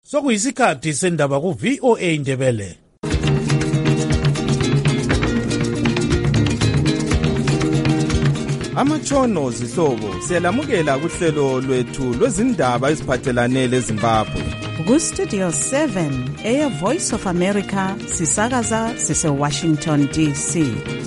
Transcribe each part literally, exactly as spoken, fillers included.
Sokuyisikhathi sendaba ku V O A Ndebele. Amatshono zihlobo siyalamukela kuhlelo lwethu lwezindaba eziphathelane leZimbabwe. Ku Studio seven Air Voice of America sisakaza sise Washington D C.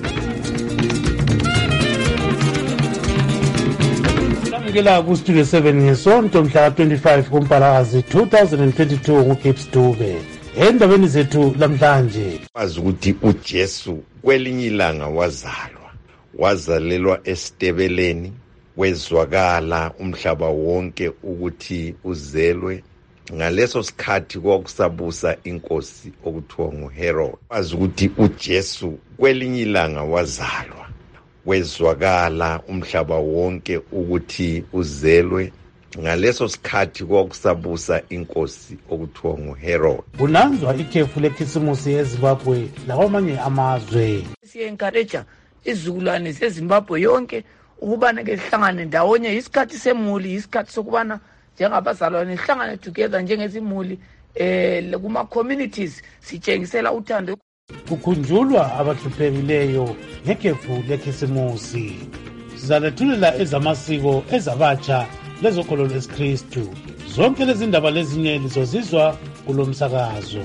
Ngela ku Studio seven ngesonto mhla twenty-five kuMpalakazi two thousand twenty-two kuKips Dube. Endabeni zethu lamhlanje wazi ukuthi uJesu kwelinye ilanga wazalwa. Wazalelwa esitebeleni, wezwakala umhlaba wonke ukuthi uzelwe. Ngaleso sikhathi kwakusabusa inkosi okuthiwa nguHerod. Wazi ukuthi uJesu kwelinye ilanga wazalwa. Wezwakala umhlaba wonke ukuthi uzelwe. Ngaleso sikhathi kwakusabusa inkosi okuthiwa nguHerod. Kunanzwa ikhefu lekhisimusi eZimbabwe lakwamanye amazwe. Siyencourage izizukulwane zeZimbabwe yonke ukubana ke sihlangane ndawonye, isikhathi semuli, isikhathi sokubana njengabazalwane sihlangane together njengezimuli eh kuma communities sitshengisela uthando. Kukhunjulwa abahluphekileyo ngekhefu lekhisimusi. Sizalethulela ezamasiko ezabatsha lezokholo lesiKristu. Zonke lezi ndaba lezinye lizozizwa kulomsakazo.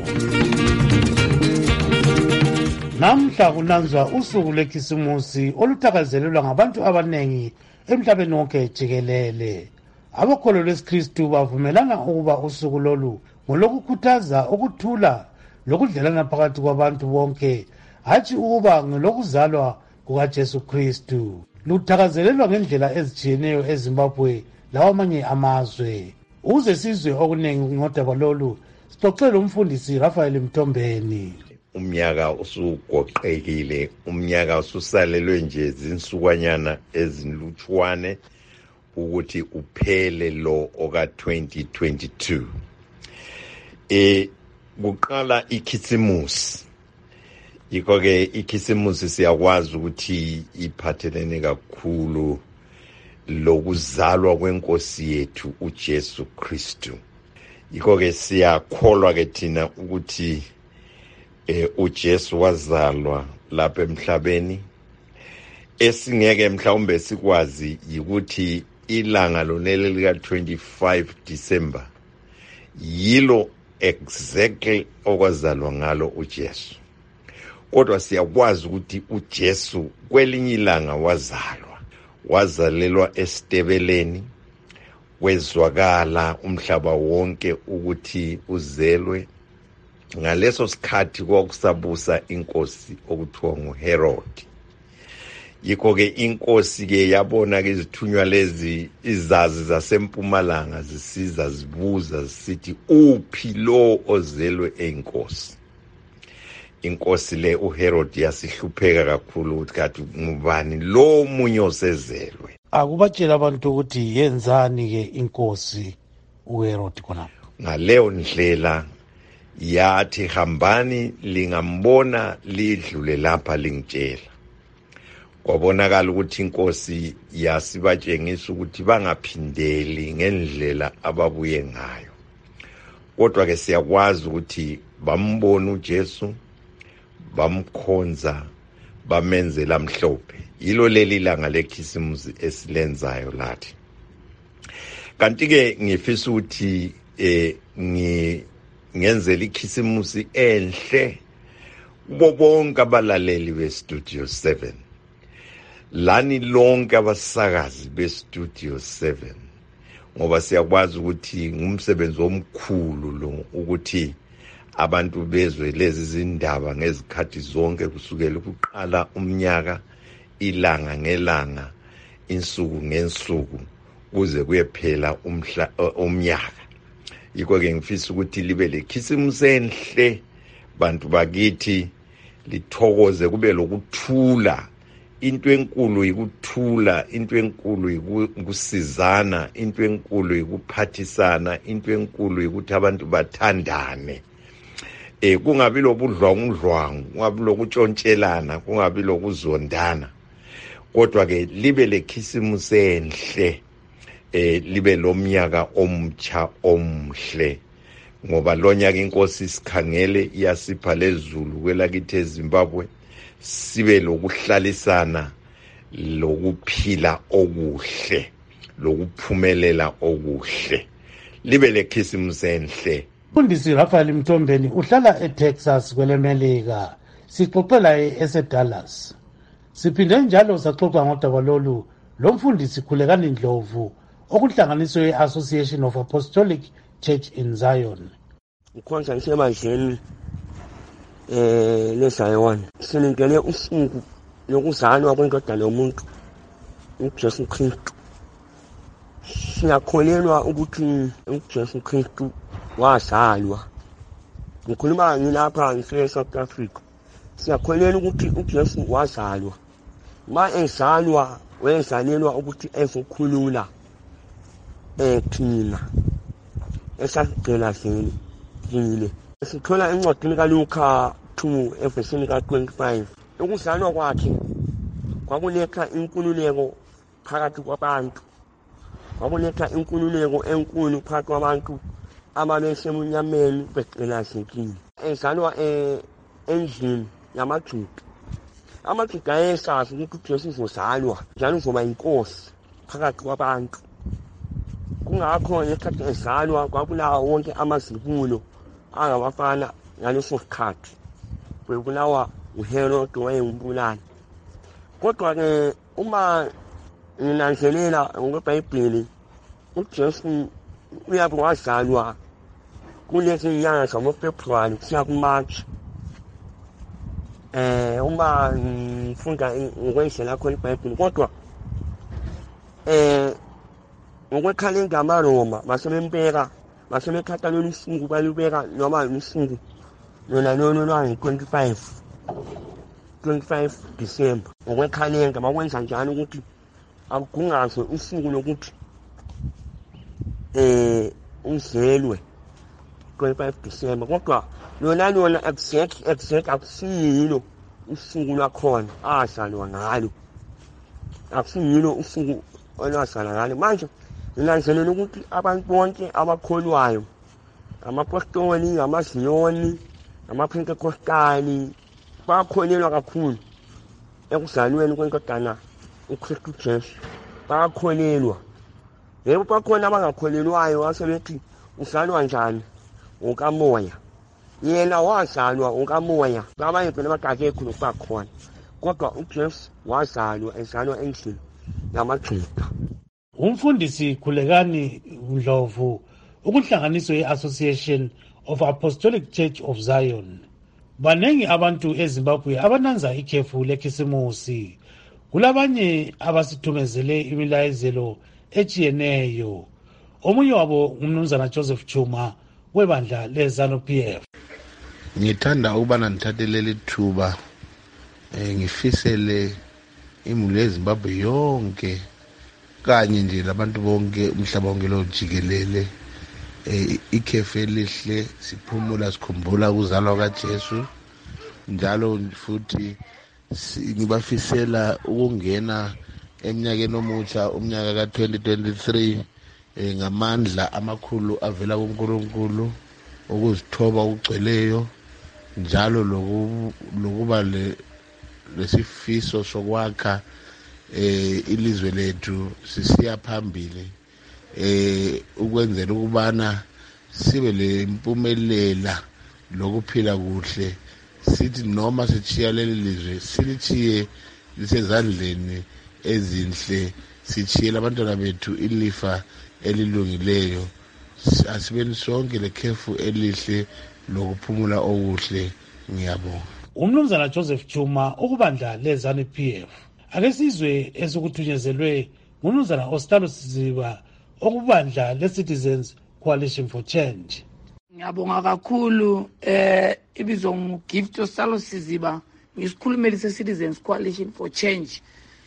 Namhla kunanzwa usuku lekhisimusi oluthakazelelwa ngabantu abanengi emhlabeni wonke jikelele. Abakholo lesiKristu bavumelana ukuba usuku lolu ngolokukhuthaza ukuthula lokudlelana phakathi kwabantu bonke, hatshi ukuba ngelokuzalwa kukaJesu Kristu. Luthakazelelwa ngendlela ezitshiyeneyo eZimbabwe lawamanye amazwe. Uze sizwe okunengi ngodaba lolu, sixoxele umfundisi Rafael Mtombeni. Umnyaka usugoqekile, umnyaka ususalelwe nje zinsukwanyana ezinlutshwane ukuthi uphele lo oka twenty twenty-two. Eh kuqala ikhisimusi. Yikho ke ikhisimusi siyakwazi ukuthi iphathelene kakhulu lokuzalwa kwenkosi yethu uJesu Kristu. Yikho ke siyakholwa ke thina ukuthi eh uJesu wazalwa lapha emhlabeni. Esingeke mhlawumbe sikwazi ukuthi ilanga lonele lika twenty-five December yilo exactly okwazalwa ngalo uJesu. Kodwa siyakwazi ukuthi uJesu kwelinye ilanga wazalwa. Wazalelwa esitebeleni, wezwakala umhlaba wonke ukuthi uzelwe. Ngaleso sikhathi kwakusabusa inkosi okuthiwa nguHerod. Yikho ke inkosi ke yabona ke izithunywa lezi izazi zasempumalanga zisiza zibuza zisithi uphi lo ozelwe einkosi. Inkosi le uHerod yasihlupheka kakhulu ukuthi kathi ngubani lo munye osezelwe. Akubatshela abantu ukuthi yenzani ke inkosi uHerod khona. Ngaleyo ndlela yathi hambani lingambona lidlule lapha lingitshela. Kwabonakala ukuthi inkosi yasibatshengisa ukuthi bangaphindeli ngendlela ababuye ngayo. Kodwa ke siyakwazi ukuthi bambona uJesu, bamkhonza, bamenzela mhlophe. Yilo leli langa lekhisimusi esilenzayo lathi. Kanti ke ngifisa ukuthi eh ngi ngenzela ikhisimusi enhle kubo bonke abalaleli beStudio seven. Lani lonke abasakazi beStudio seven. Ngoba siyakwazi ukuthi ngumsebenzi omkhulu lo ukuthi abantu bezwe lezi zindaba ngezikhathi zonke kusukela ukuqala umnyaka, ilanga ngelanga, insuku ngensuku kuze kuyephela umhla umnyaka. Yikho ke ngifisa ukuthi libe lekhisimusi enhle bantu bakithi, lithokoze kube lokuthula. Into enkulu ikuthula, into enkulu ikusizana, into enkulu ikuphathisana, into enkulu ukuthi abantu bathandane. Eh kungabi lobudlwangudlwangu, kungabi lokutshontshela, kungabi lokuzondana. Kodwa ke libe lekhisimusi enhle, eh libe lomnyaka omtsha omhle. ngoba lonyaka inkosi sikhangele iyasipha lezulu kwelakithi eZimbabwe sibe lokuhlalisana lokuphila okuhle lokuphumelela okuhle libe lekhisimusi enhle. Mfundisi Raphael Mtombeni uhlala eTexas kwelemelika, sixoxela eseDallas. Siphinde njalo saxoxa ngodaba lolu lomfundisi Khulekani Ndlovu okuhlanganiswe ye-Association of Apostolic Church in Zion. Ukhonza ngisemazweni eh leZion siningele usuku lokuzalwa kwendodana yomuntu uJesu Kristu. Siyakholelwa ukuthi uJesu Kristu wazalwa. Ngikhuluma ngilapha ngiseSouth Africa. Siyakholelwa ukuthi uJesu wazalwa. Ma ezalwa wezalelwa ukuthi ezokhulula ethina esagcela sini ngile. Sithola encwadini kaLuka two evesini ka twenty-five. Ukuzalwa kwakhe kwakuletha inkululeko phakathi kwabantu. Kwakuletha inkululeko enkulu phakathi kwabantu ababesemunyameni becela sini. Ezalwa eh endlini yamaJuda. AmaJuda ayesazi ukuthi uJesu uzozalwa njalo uzoba inkosi phakathi kwabantu. Kungakho ngesikhathi ezalwa kwabulawa wonke amazibulo angabafana ngaleso sikhathi. Kwebulawa uHerod wayengumbulali. Kodwa ke uma nginanzelela ngoBhayibheli uJesu uyabe wazalwa kulezi nyanga zamaFebruary kusiya kuMarch. Eh uma ngifunda ngokwendlela lakho iBhayibheli kodwa eh ngokwekhalenda yamaRoma basebembeka basebekhatha lolu suku balubeka noma usuku lona lona lwa twenty-five December ngokwekhalenda bakwenza njalo ukuthi akungazwe usuku lokuthi eh uzelwe twenty-five December kodwa lona lona exact exact akusiyilo usuku lwakhona azalwa ngalo akusiyilo usuku olwazalwa ngalo. Manje ngilanzelela ukuthi abantu bonke abakholwayo amapostoli amaziyoni amaPentekostali bakholelwa kakhulu ekuzalweni kwenkosana uKristu Jesu. Bakholelwa yebo bakhona abangakholelwayo asebethi uzalwa njani ukamoya. Yena wazalwa ukamoya abanye phela bagakekho lokubakhona kodwa uJesu wazalwa ezalwa endlini yamaJuda. Umfundisi Khulekani Ndlovu ukuhlanganiswe ye-Association of Apostolic Church of Zion. Banengi abantu eZimbabwe abananza ikhefu lekhisimusi. Kulabanye abasithumezele imilayezelo etshiyeneyo. Omunye wabo umnumzana Joseph Chuma webandla leZanu P F. Ngithanda ukubana ngithathele lithuba eh ngifisele imuli yeZimbabwe yonke kanye nje labantu bonke umhlaba wonke lo jikelele eh ikhefu elihle siphumula sikhumbula ukuzalwa kaJesu njalo futhi ngibafisela ukungena eminyakeni omutsha umnyaka ka twenty twenty-three eh ngamandla amakhulu avela kuNkulunkulu ukuzithoba ukugcweleyo njalo lokuba le lesifiso sokwakha eh ilizwe lethu sisiya phambili eh ukwenzela ukubana sibe lempumelela lokuphila kuhle sithi noma sichiya leli lizwe silichiye lisezandleni ezinhle sichiyela abantwana bethu ilifa elilungileyo asibeni sonke lekhefu elihle lokuphumula okuhle. Ngiyabonga. Umnumzana Joseph Chuma ukubandla leZanu P F. Ake sizwe esukuthunyezwe ngumnumzana Ostalo Siziba okubandla leCitizens Coalition for Change. Ngiyabonga kakhulu eh ibizo ngigift Ostalo Siziba ngisikhulumeli seCitizens Coalition for Change.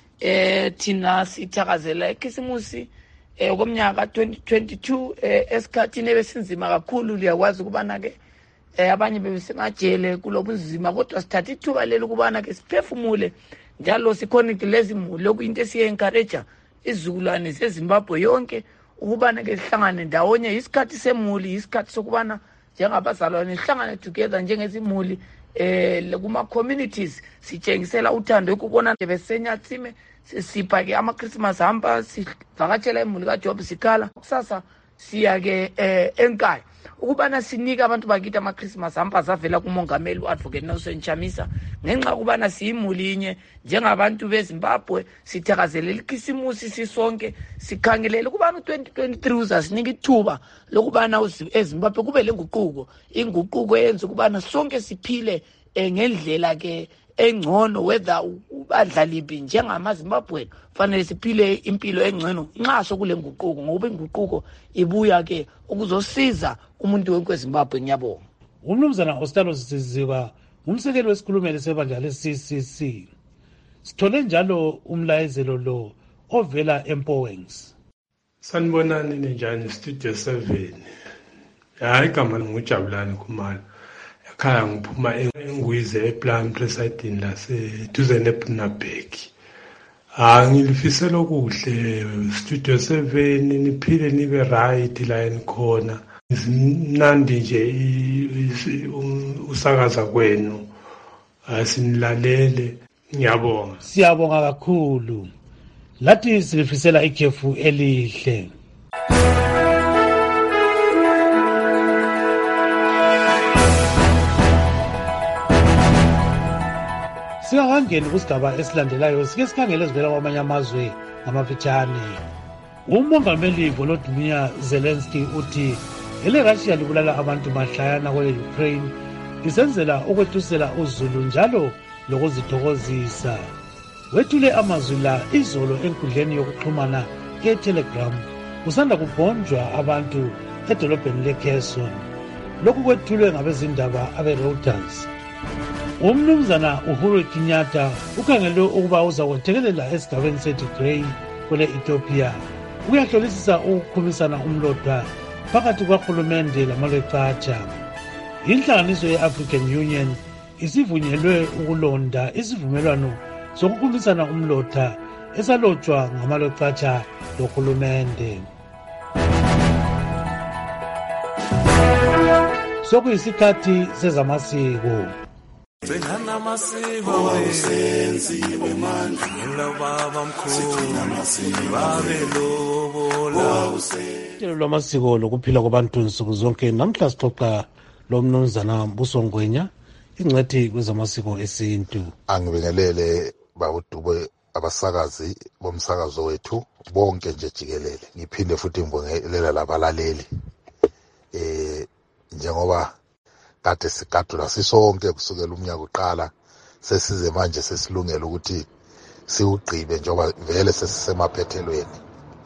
Eh thina sithakazela ikhisimusi eh komnyaka twenty twenty-two eh esikhathini ebesinzima kakhulu liyakwazi ukubana ke eh abanye bebesemajele kulobunzima kodwa sithatha ithuba leli ukubana ke siphefumule njalo sikhonike lezimuli lokuyinto esiye encourage izizukulwane zeZimbabwe yonke ukubana ke sihlangane ndawonye isikhathi semuli isikhathi sokubana njengabazalwane sihlangane together njengezimuli eh kuma communities sitshengisela uthando ukubona besenyathime sisipha ke ama Christmas hampa sivakatshela imuli kaJob sikhala kusasa siya ke eh enkaya ukubana sinika abantu bakithi ama Christmas hampa zavela kumongameli uAdvocate Nelson Chamisa ngenxa ukubana siyimulinye njengabantu beZimbabwe sithakazelela ikhisimusi sisonke sikhangelele ukubana twenty twenty-three uzasinika ithuba lokubana eZimbabwe kube lenguquko inguquko yenza ukubana sonke siphile ngendlela ke engcono whether ubadlaliphi njengamaZimbabwe fanele siphile impilo engcono nxa sokule nguquko ngoba inguquko ibuya ke ukuzosiza umuntu wonke weZimbabwe. Ngiyabonga. Umnumzana Ostalo Siziba umsekeli wesikhulumeli sebandla le-C C C. Sithole njalo umlayezelo lo ovela eMpowengs. Sanibonani ninjani Studio seven. Hayi igama ngujabulani Khumalo. Ekhaya ngiphuma eNgwize ePlum Presiding laseduze neBnabek. Ah ngilifisela okuhle Studio seven niphile nibe right la enikhona. Mnandi nje usakaza kwenu asinilalele. Ngiyabonga. Siyabonga kakhulu. Lathi silifisela ikhefu elihle. Singakangeni kusigaba esilandelayo sike sikhangele ezivela kwamanye amazwe ngamafitshane. Umongameli Volodymyr Zelensky uthi ele-Russia libulala abantu mahlayana kwele-Ukraine lisenzela ukwethusela uzulu njalo lokuzithokozisa. Wethule amazwi la izolo enkundleni yokuxhumana e-Telegram kusanda kubhonjwa abantu edolobheni le-Kherson. Lokhu kwethulwe ngabezindaba abe-Reuters. Umnumzana Uhuru Kenyatta ukhangelwe ukuba uzakwethekelela esigabeni seTigray kwele-Ethiopia uyahlolisisa ukukhumisana umlotha phakathi kwahulumende lamaleqatsha. Inhlanganiso ye-African Union isivunyelwe ukulonda isivumelwano sokukhumisana umlotha esalotshwa ngamaleqatsha lohulumende. Sokuyisikhathi sezamasiko. Singana masiko senziwe manje ngilababa mkhulu babelobola uhlelo lwamasiko lokuphila kwabantu nsuku zonke. Namhla sixoxa lo mnumzana Busongwenya ingcethi kwezamasiko esintu. Angibingelele bawudube abasakazi bomsakazo wethu bonke nje jikelele. Ngiphinde futhi ngibongelela labalaleli eh njengoba kade sigadula sisonke kusukela umnyaka uqala sesize manje sesilungela ukuthi siugqibe njengoba vele sesisemaphethelweni.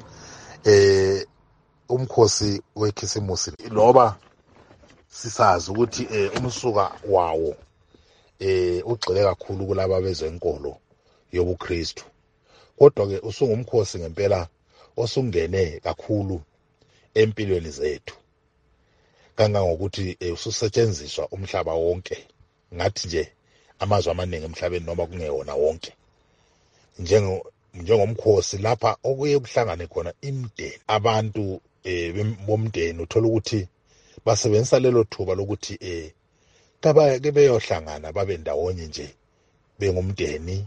Eh umkhosi wekhisimusi loba sisazi ukuthi eh umsuka wawo eh ugxile kakhulu kulabo bezenkolo yobuKristu, kodwa ke usungumkhosi ngempela osungene kakhulu empilweni zethu kangangokuthi ususetshenziswa umhlaba wonke, ngathi nje amazwe amaningi emhlabeni noma kungewona wonke, njengo njengomkhosi lapha okuye kuhlangane khona imideni abantu eh bomdeni uthola ukuthi basebenzisa lelo thuba lokuthi eh kaba ke beyohlangana babe ndawonye nje bengumdeni,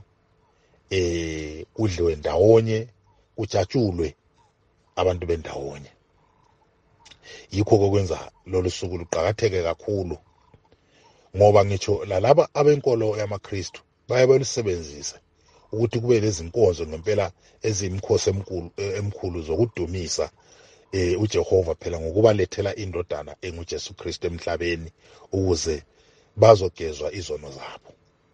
eh udliwe ndawonye kujatshulwe abantu bendawonye. Yikho kokwenza lolu suku luqhakatheke kakhulu ngoba ngitsho lalaba abenkolo yamaKristu baye belisebenzise ukuthi kube lezinkonzo ngempela ezimkhosi emkhulu emkhulu zokudumisa eh uJehova phela ngokubalethela indodana enguJesu Kristu emhlabeni ukuze bazogezwa izono zabo.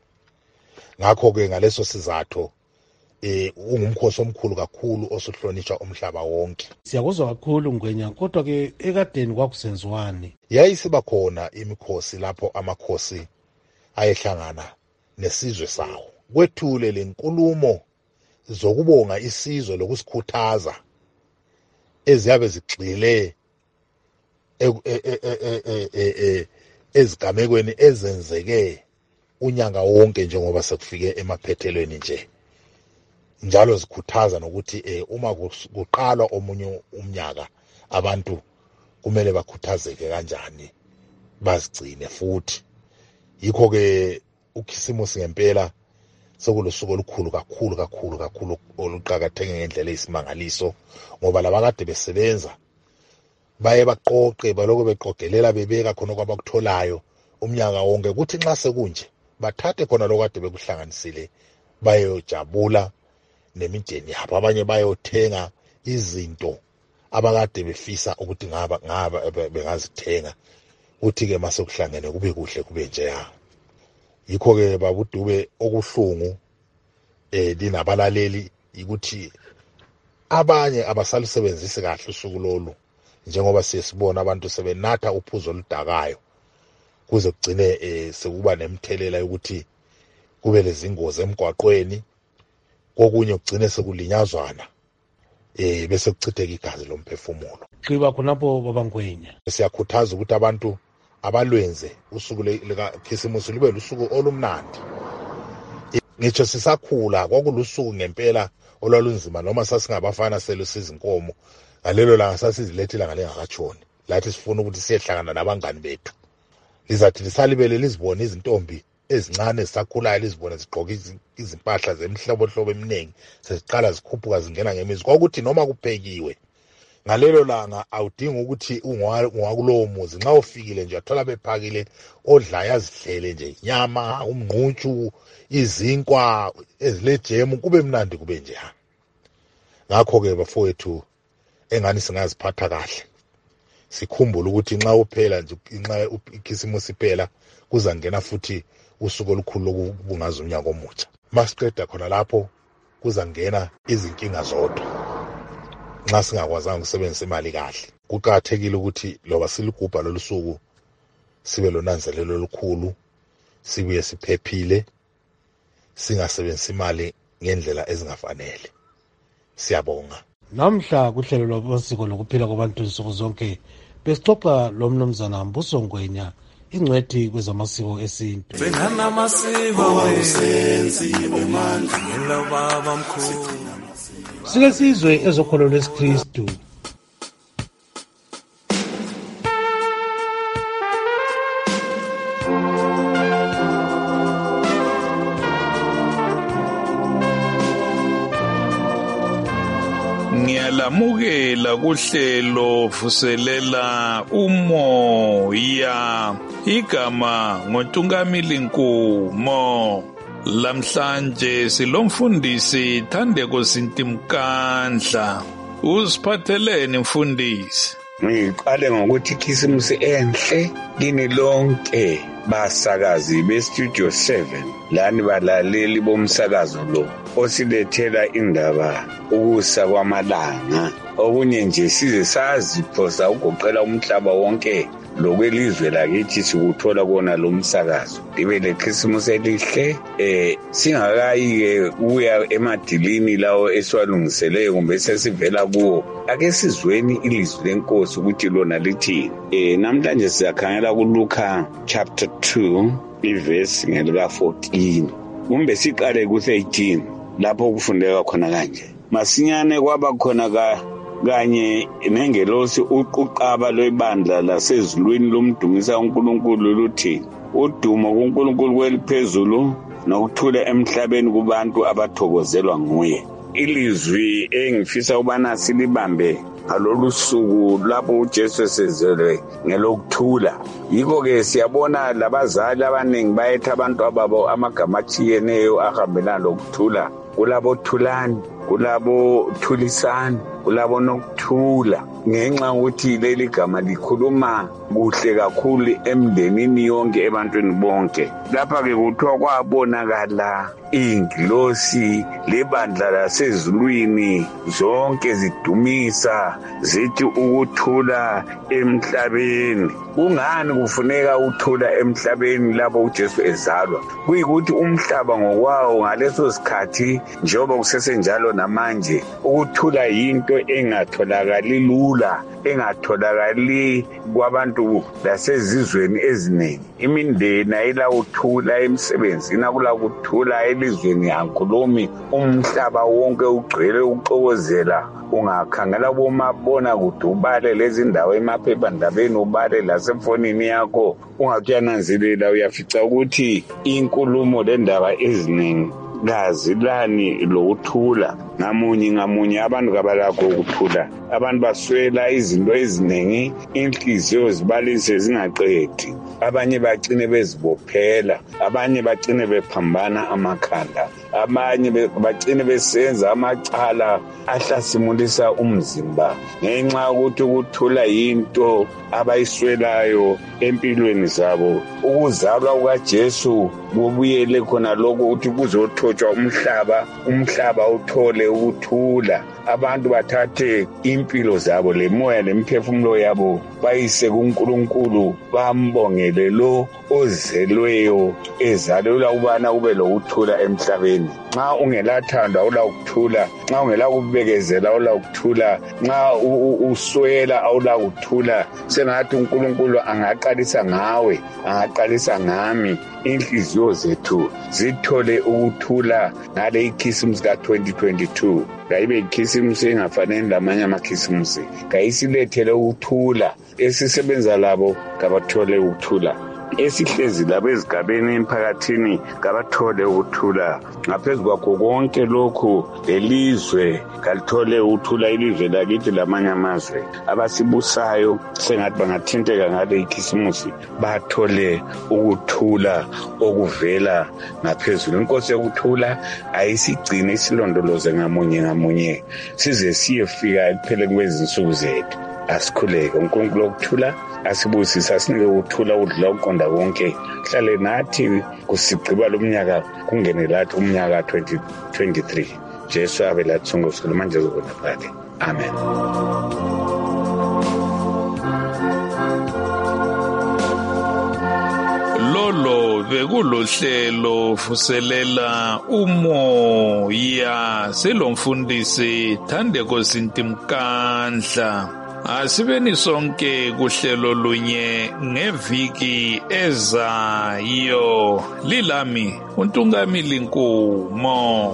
Ngakho ke ngaleso sizathu eh ungumkhosi omkhulu kakhulu osuhlonishwa umhlaba wonke. Siyakuzwa kakhulu Ngwenya, kodwa ke ekadeni kwakusenziwani? Yayisiba khona imikhosi lapho amakhosi ayehlangana nesizwe sawo, kwethule lenkulumo zokubonga isizwe lokusikhuthaza eziyabe zigxile ezigamekweni ezenzeke unyanga wonke njengoba sekufike emaphethelweni nje, njalo zikhuthaza nokuthi eh uma kuqalwa omunye umnyaka abantu kumele bakhuthazeke kanjani bazigcine futhi. Yikho ke ukhisimusi ngempela sokulusuku olukhulu kakhulu kakhulu kakhulu oluqhakatheke ngendlela eyisimangaliso, ngoba labakade besebenza baye baqoqe baloko beqoqelela bebeka khona kwabakutholayo umnyaka wonke, ukuthi nxa sekunje bathathe khona lokade bekuhlanganisile bayojabula nemindeni yabo. Abanye bayothenga izinto abakade befisa ukuthi ngaba ngaba bengazithenga, uthi ke mase kuhlangene kube kuhle kube njeya. Yikho ke babudube okuhlungu eh linabalaleli ukuthi abanye abasalisebenzisi kahle usuku lolu, njengoba siyesibona abantu sebenatha uphuzo oludakayo kuze kugcine eh sekuba nemthelela yokuthi kube lezingozi emgwaqweni, kokunye kugcine sekulinyazwana eh bese kuchitheka igazi lomphefumulo. Qiba khonapho babangwenya. Siyakhuthaza ukuthi abantu abalwenze usuku lika Khisimusi libe lusuku olumnandi. Ngitsho sisakhula kwakulusuku ngempela olwalunzima, noma sasingabafana selusiza inkomo ngalelo langa sasizilethela ngale ngakatshoni, lathi sifuna ukuthi siyehlangana nabangani bethu. Lizathi lisalibele lizibone izintombi ezincane zisakhulayo, lizibone zigqoka izimpahla zemihlobo hlobo eminingi, seziqala zikhuphuka zingena ngemizi. Kwakuthi noma kuphekiwe ngalelo langa awudingi ukuthi ungakulowo muzi, nxa ufikile nje athola bephakile odlayo azidlele nje inyama, umnquntshu, izinkwa ezilejemu, kube mnandi kube nje. Ngakho ke bafowethu engani singaziphatha kahle, sikhumbule ukuthi nxa uphela nje nxa ikhisimusi phela kuzangena futhi usuku olukhulu lokubungaza umnyaka omutsha. Masiqeda khona lapho kuzangena izinkinga zodwa nxa singakwazanga ukusebenzisa imali kahle. Kuqakathekile ukuthi loba siligubha lolu suku sibe lonanzelelo olukhulu, sibuye siphephile, singasebenzisi imali ngendlela ezingafanele. Siyabonga. Namhla kuhlelo lwabosiko lokuphila kwabantu insuku zonke besixoxa lo mnumzana Mbuso Ngwenya, ingcwethi kwezamasiko esintu. Sengana masiko esenzi wemandla ngela baba mkhulu. Sike sizwe ezokholo lwesikristu. Ngiyalamukela kuhlelo vuselela umoya, igama ngoNtungamili Nkumo. Lamhlanje silomfundisi Thandeko Sintimkandla. Usiphatheleni mfundisi? Ngiqale ngokuthi Khisimusi enhle kini lonke basakazi beStudio seven, lani balaleli bomsakazo lo osilethela indaba ukusa kwamalanga. Okunye nje size saziphosa ugoqela umhlaba wonke lokwelizwe lakithi sikuthola kona lo msakazo. Libe leKhisimusi elihle, eh singakayi kuya emadilini lawo esiwalungiseleyo kumbe sesivela kuwo. Ake sizweni ilizwi lenkosi ukuthi lona lithini. Eh namhlanje siyakhangela kuLuka chapter two iverse ngelika fourteen. Kumbe siqale ku thirteen lapho kufundeka khona kanje. Masinyane kwaba khona ka kanye nengelosi uqaba lwebandla lasezulwini lomdumisa uNkulunkulu luthi, udumo kuNkulunkulu kweliphezulu nokuthula emhlabeni kubantu abathokozelwa nguye. Ilizwi engifisa ubana silibambe ngalolu suku lapho uJesu esezelwe ngelokuthula. Yikho ke siyabona labazali abaningi bayetha abantu ababo amagama achiyeneyo ahambelana lokuthula. Kulabo Thulani, kulabo Thulisani, kulabo Nokuthula, ngenxa ukuthi leli gama likhuluma kuhle kakhulu emndenini yonke ebantwini bonke. Lapha ke kuthiwa kwabonakala ingilosi lebandla lasezulwini zonke zidumisa zithi ukuthula emhlabeni. Kungani kufuneka uthula emhlabeni lapho uJesu ezalwa? Kuyikuthi umhlaba ngokwawo ngaleso sikhathi njengoba kusesenjalo namanje ukuthula yinto engatholakali lula, engatholakali kwabantu lasezizweni eziningi. Imindeni ayila uthula emsebenzini, akula kuthula elizweni yankhulumi, umhlaba wonke ugcwele uxokozela ungakhangela bomabona kude ubale lezi ndawo emaphephandabeni ubale lasemfonini yakho ungathi uyananzelela uyafica ukuthi inkulumo lendaba eziningi kazilani lokuthula ngamunye ngamunye abantu kabalakho ukuthula abantu baswela izinto eziningi inhliziyo zibalise zingaqedi abanye bagcine bezibophela abanye bagcine bephambana amakhanda abanye bagcine besenza amacala ahlasimulisa umzimba ngenxa yokuthi ukuthula yinto abayiswelayo empilweni zabo ukuzalwa kukaJesu kubuyele khona lokho ukuthi kuzothotshwa umhlaba umhlaba uthole ukuthula abantu bathathe impilo zabo lemoya lemphefumulo yabo bayise kuNkulunkulu bambongele lo ozelweyo ezalelwa ubana kube lokuthula emhlabeni nxa ungelathanda awula ukuthula nxa ungela kubekezela awula ukuthula nxa uswela awula ukuthula sengathi uNkulunkulu angaqalisa ngawe angaqalisa ngami inhliziyo zethu zithole ukuthula ngale ikhisimusi ka twenty twenty-two kayibe ikhisimusi engafanele lamanye amakhisimusi kayisilethele ukuthula esisebenza labo kabathole ukuthula esihlezi labo ezigabeni emphakathini kabathole ukuthula ngaphezu kwakho konke lokhu lelizwe kalithole ukuthula ilizwe lakithi lamanye amazwe abasibusayo sengathi bangathinteka ngale ikhisimusi bathole ukuthula okuvela ngaphezulu inkosi yokuthula ayisigcine isilondoloze ngamunye ngamunye size siyefika ekupheleni kwezinsuku zethu asikhuleke uNkulunkulu okuthula asibusisa asinike ukuthula udlula uqonda konke hlale nathi kusigqiba lomnyaka kungene lathi umnyaka twenty twenty-three Jesu abe lathungo solo manje zobona phakathi amen. Lolo bekulohlelo fuselela umoya selomfundisi Thandeko Sintimkandla asibeni sonke kuhlelo lunye ngeviki ezayo lilami uNtungamili Nkumo.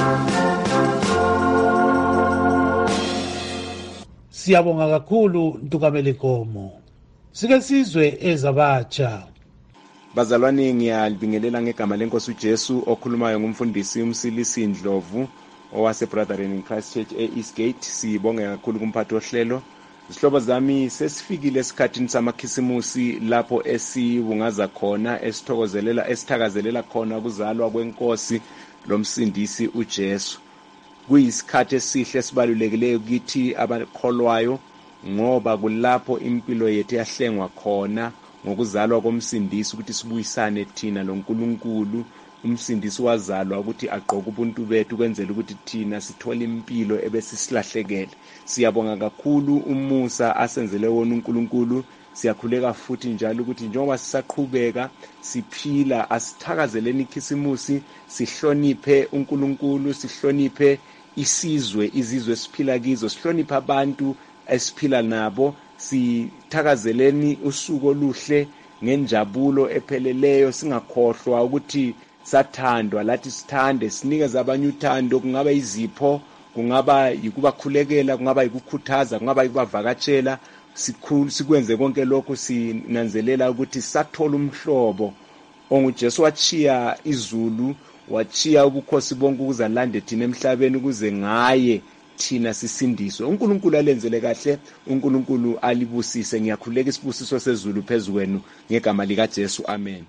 Siyabonga kakhulu Ntungamili Nkomo. Sike sizwe ezabatsha. Bazalwane ngiyalibingelela ngegama lenkosi uJesu okhulumayo ngumfundisi uMsilisi Ndlovu owase Brethren in Christ Church eEastgate. Sibonge kakhulu kumphathi ohlelo. Zihlobo zami sesifikile esikhathini samakhisimusi lapho esibungaza khona esithokozelela esithakazelela khona ukuzalwa kwenkosi lomsindisi uJesu. Kuyisikhathi esihle esibalulekileyo kithi abakholwayo ngoba kulapho impilo yethu yahlengwa khona ngokuzalwa komsindisi ukuthi sibuyisane thina loNkulunkulu. Umsindisi wazalwa ukuthi aqoke ubuntu bethu kwenzela ukuthi thina sithole impilo ebesisilahlekele. Siyabonga kakhulu umusa asenzele wona uNkulunkulu. Siyakhuleka futhi njalo ukuthi njengoba sisaqhubeka siphila asithakazeleni ikhisimusi sihloniphe uNkulunkulu sihloniphe isizwe izizwe siphila kizo sihloniphe abantu esiphila nabo sithakazeleni usuku oluhle ngenjabulo epheleleyo singakhohlwa ukuthi sathandwa lathi sithande sinikeze abanye uthando kungaba izipho kungaba yikubakhulekela kungaba yikukhuthaza kungaba yikubavakatshela sikhulu sikwenze konke lokho sinanzelela ukuthi sathola umhlobo onguJesu wachiya izulu wachiya ubukhosi bonke ukuzalande thina emhlabeni ukuze ngaye thina sisindiswe. uNkulunkulu alenzele kahle uNkulunkulu alibusise. Ngiyakhuleka isibusiso sezulu phezukwenu ngegama lika Jesu amen.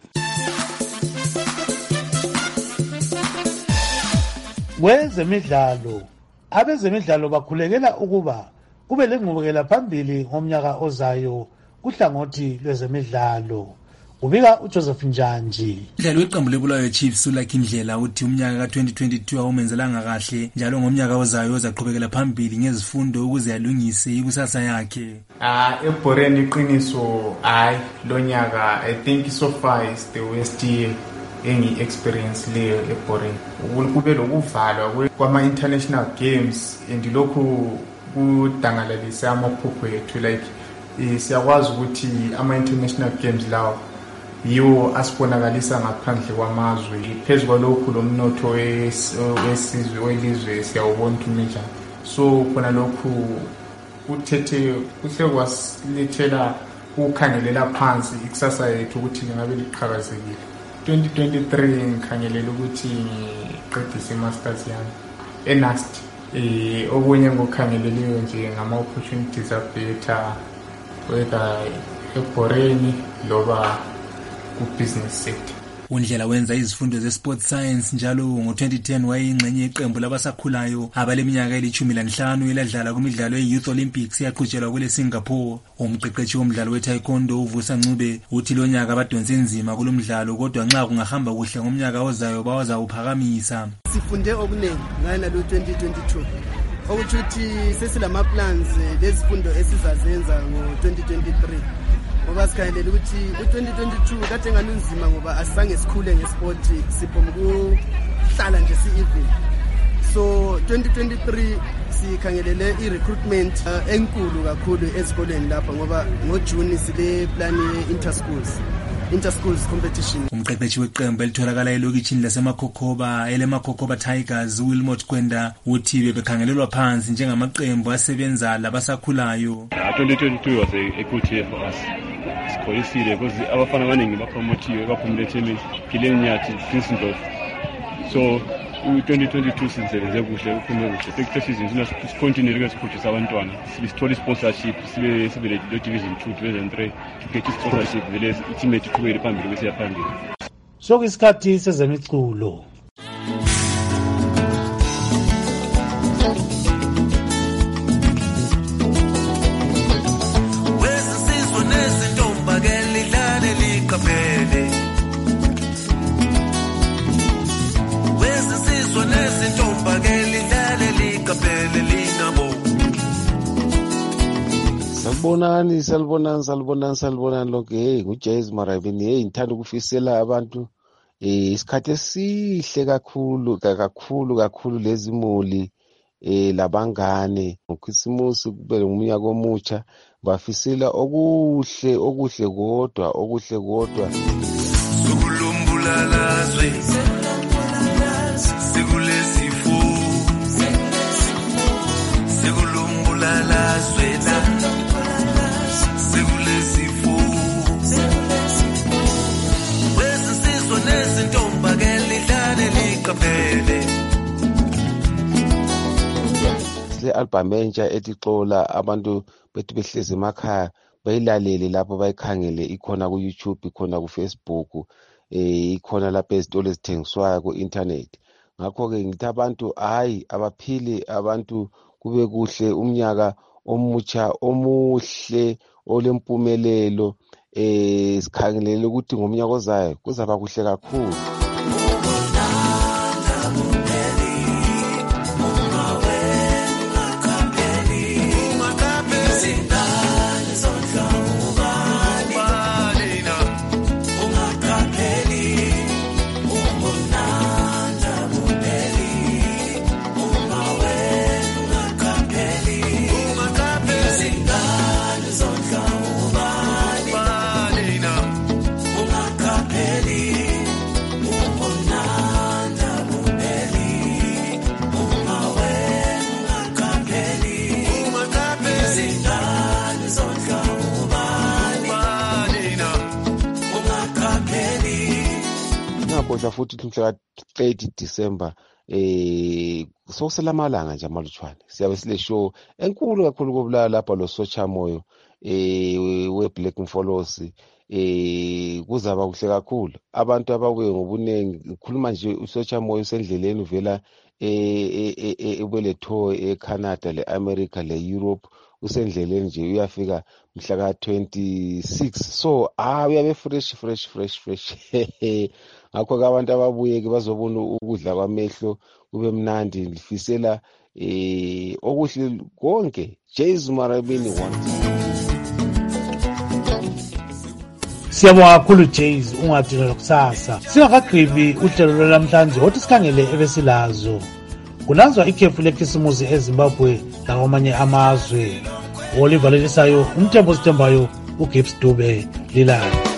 Kwezemidlalo abezemidlalo bakhulekela ukuba kube lengqubekela phambili ngomnyaka ozayo kuhlangothi lwezemidlalo. Ubika uJoseph Njanji. Umdlalo weqembu lebulawayo Chiefs ulakhe indlela uthi umnyaka ka twenty twenty-two awumenzelanga kahle njalo ngomnyaka ozayo uzaqhubekela phambili ngezifundo ukuze yalungise ikusasa yakhe. Ah eBoreni iqiniso hayi lo nyaka I think so far is the worst year engi experience leyo eBoreni. Kube lokuvalwa kwama international games andilokhu kudangalalisa amaphupho ethu like siyakwazi ukuthi ama international games lawo yiwo asibonakalisa ngaphandle kwamazwe phezulu kwalokhu lomnotho wesizwe welizwe siyawubona ukuthi so khona lokhu uthethe kuhle kwasilethela ukukhangelela phansi ikusasa yethu ukuthi lingabe liqhakazekile. twenty twenty-three ngikhangelela ukuthi ngiqedise i-masters yami e-N U S T. Eh okunye ngokukhangeleleyo nje ngama-opportunities abetha whether eboreni loba ku-business sector. uNdlela wenza izifundo ze-sport science njalo ngo-twenty ten wayeyingxenye yeqembu labasakhulayo abaleminyaka elithumi lanhlanu eladlala kumidlalo ye-Youth Olympics yaqhutshelwa kwele Singapore. Umqeqeshi womdlalo we-taekwondo uVusa Ncube uthi lo nyaka badonse nzima kulo mdlalo kodwa nxa kungahamba kuhle ngomnyaka ozayo bawazawuphakamisa. Sifunde okuningi ngana lo twenty twenty-two okuthi sesilama-plans lezifundo esizazenza ngo-twenty twenty-three. Ngoba sikhangelela ukuthi u-twenty twenty-two kade enganunzima ngoba asisange sikhule ngesport siphoma ukuhlala nje si-even. So twenty twenty-three sikhangelele i-recruitment uh, enkulu kakhulu ezikoleni lapha ngoba ngoJune sile plan ye-interschools interschools competition. Umqeqeshi weqembu elitholakala elokishini laseMakhokhoba eleMakhokhoba Tigers Wilmot Kwenda uthi bebekhangelelwa phansi njengamaqembu asebenza labasakhulayo. twenty twenty-two was a, a good year for us. Sikholisile because abafana abaningi bapromotiwe baphumile ethemini Gilenyati Dinsendorf. So twenty twenty-two sisebenze kuhle uphume kuhle. Next season sina sicontinue ukuphuthisa abantwana. Sibithola sponsorship sibe sibe le division two division three to get sponsorship vele team ethu kuwele phambili bese phambili. So isikhathi sezemiculo. Salibonani salibonani salibonani salibonani lonke. Hey nguJays Marabini. Hey ngithanda ukufisela abantu eh isikhathi esihle kakhulu kakhulu kakhulu lezimuli eh labangane ngoKhisimusi kube umnyaka omutsha bafisela okuhle okuhle kodwa okuhle kodwa sukulumbulazwe sikulesifu sikulumbulazwe la le album entsha ethi Xola abantu bethu behlezi emakhaya bayilalele lapho bayikhangele ikhona ku YouTube ikhona ku Facebook eh ikhona lapha ezitolo ezithengiswayo ku internet. Ngakho ke ngithi abantu hayi abaphile abantu kube kuhle umnyaka omutsha omuhle olempumelelo eh sikhangelele ukuthi ngomnyaka ozayo kuzaba kuhle kakhulu. Kodwa futhi mhla thirty December eh sokuselamalanga nje amalutshwane siyabe sile show enkulu kakhulu kobulala lapha lo Socha Moyo eh we Black Mfolosi eh kuzaba kuhle kakhulu abantu ababuye ngobunengi ngikhuluma nje uSocha Moyo usendleleni uvela eh ubele tour eCanada le America le Europe usendleleni nje uyafika mhla ka twenty-six so ah uyabe fresh fresh fresh fresh ngakho ke abantu ababuye ke bazobona ukudla kwamehlo kube mnandi ngifisela eh okuhle konke. Jays Marabini one. Siyabonga kakhulu Jays ungadinga lokusasa. Singakagqibi uhlelo lwamhlanje othi sikhangele ebesilazo. Kulanzwa ikhefu lekhisimusi eZimbabwe lakwamanye amazwe. Oliver Lelisayo umthembu sithembayo uGibbs Dube lilala.